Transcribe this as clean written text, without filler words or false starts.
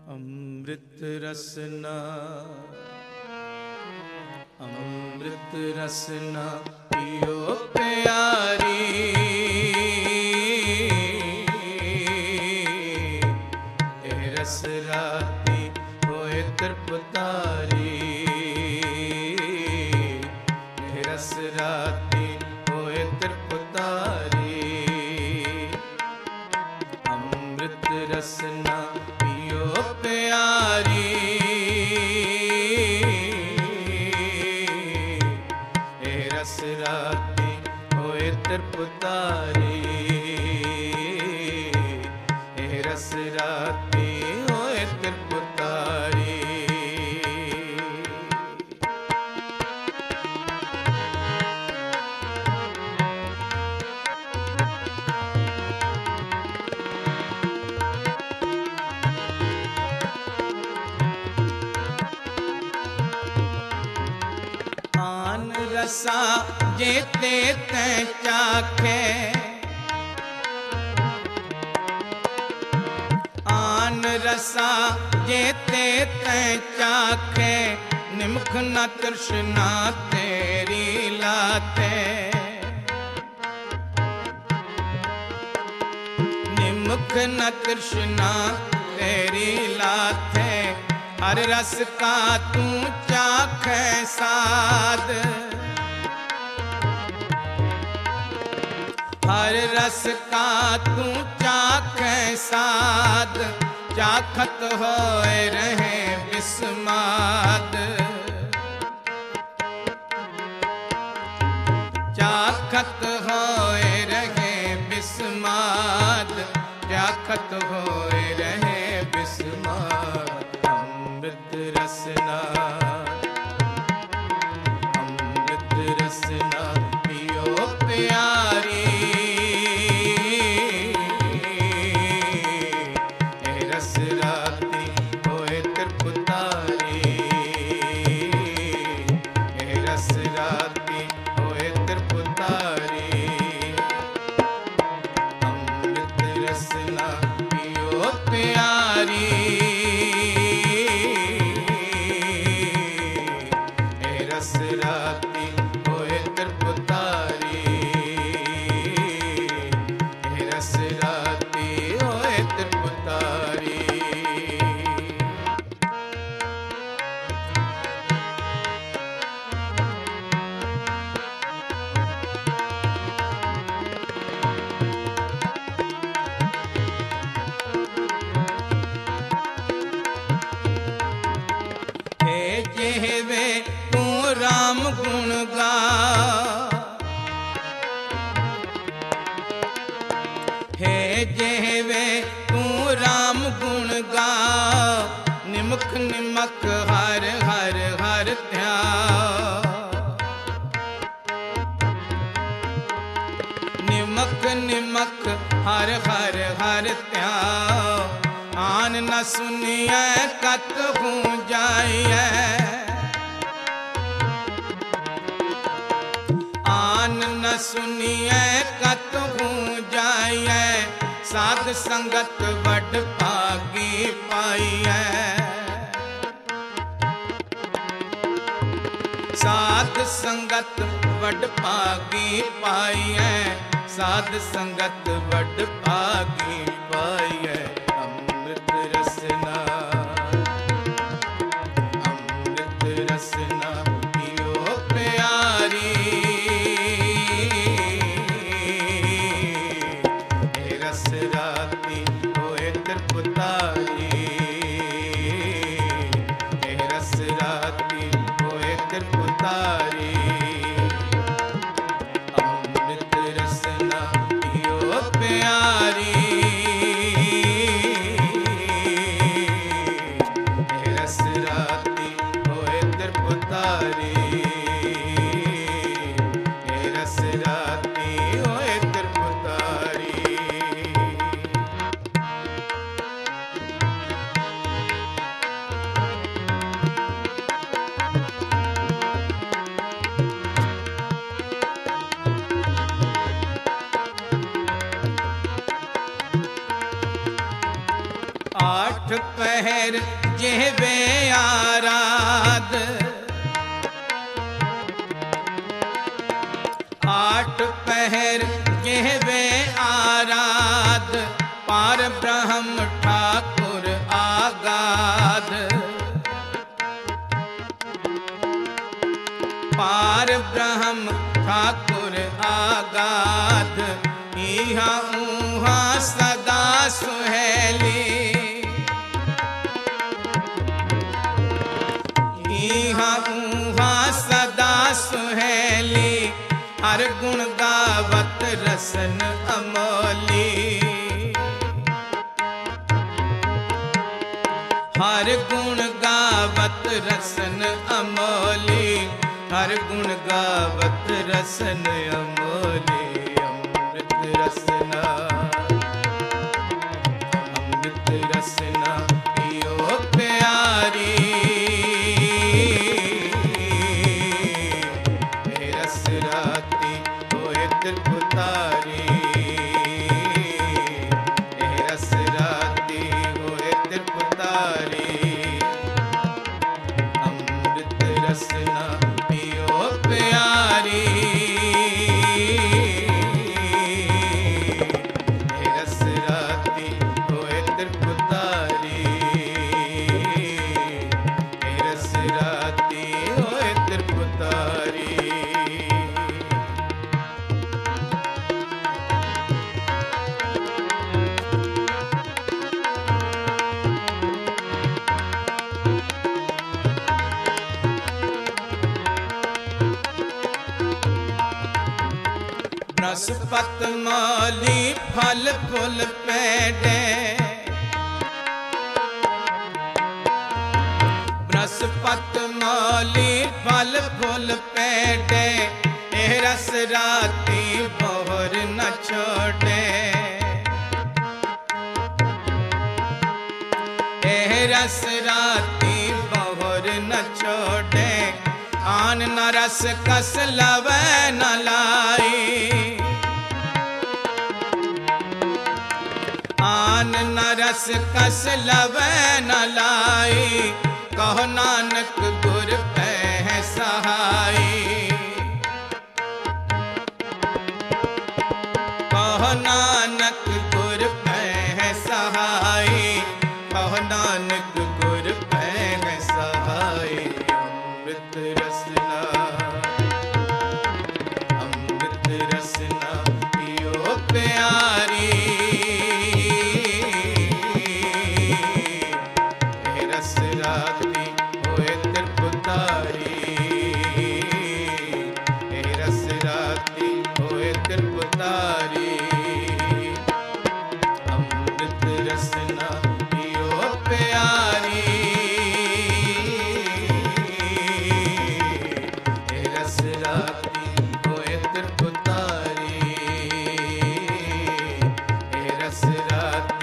अमृत रसना अमृत रसना पियो प्यारी, ए रस राती होए त्रिपुतारी, ए रस राती होए त्रिपुतारी। अमृत रसना पियो प्यारी, ए रस राती होए त्रिपुतारी, ए रस राती होए त्रिपुतारी। आन रसा जेते तैं चाखे, आन रसा जेते तैं चाखे, निमख न तृष्णा तेरी लाते, निमख न तृष्णा तेरी लाते। हर रस का तू चाखे साद, हर रस का तू चाखे साद, चाखत होए रहे बिस्माद, चाखत होए रहे बिस्माद, चाखत होए रहे बिस्माद। अमृत रसना अमृत रसना पियो प्यारी, ए रस राती होए त्रिपुतारी, ए रस राती होए त्रिपुतारी। अमृत रसना पियो प्यारी, रस राती होए त्रिपुतारी, रस राती होए त्रिपुतारी। हे जेहवे तू राम गुण गा, हे जेहवे तू राम गुण गा, निमख निमक हर हर हर ध्यान, निमक निमक हर हर हर ध्यान। आन न सुनिए कत हूँ जाइए, आन न सुनिए कत हूँ जाइए, साध संगत बड़ भागी पाइए, साध संगत बड़ भागी पाइए, साध संगत बड़ भागी पाइए। अमृत रसना अमृत रसना पियो प्यारी, ए रस राती होए त्रिपुतारी, ए रस राती होए त्रिपुतारी। अमृत रसना पियो प्यारी, रस राती होए त्रिपुतारी, रस राती होए त्रिपुतारी। आठ पहर जेहबे आराध, आठ पहर जेहबे आराध, पार ब्रह्म ठाकुर आगाध, पार ब्रह्म ठाकुर आगाध, इहा ऊहा सदा सुहेली, इहा ऊहा सदा सुहेली, हर गुण गावत रसन अमोली, हर गुण गावत रसन अमोली, हर गुण गावत रसन अमोली। अमृत रसना, अमृत रसना पियो प्यारी, रस राती होए त्रिपुतारी, रस राती होए त्रिपुतारी। अमृत रसना पियो प्यारी, रस राती होए त्रिपुतारी, रस राती होए त्रिपुतारी। बृहस्पत माली फल फूल पेड़े, बृहस्पत माली फल फूल पेड़े, रस राती बोहर न छोड़े, रस राती बोहर न छोड़े, आन न रस कस लवे न लाई, आन न रस कस लवे न लाई, कहो नानक गुर पै सहाई, कहो नानक गुर पै सहाई, कहो नानक गुर पै सहाई। अमृत रसना, अमृत रसना पियो प्यारी, रस राती होए त्रिपुतारी, रस राती होए त्रिपुतारी। अमृत रसना पियो प्यारी, रस राती होए त्रिपुतारी, रस राती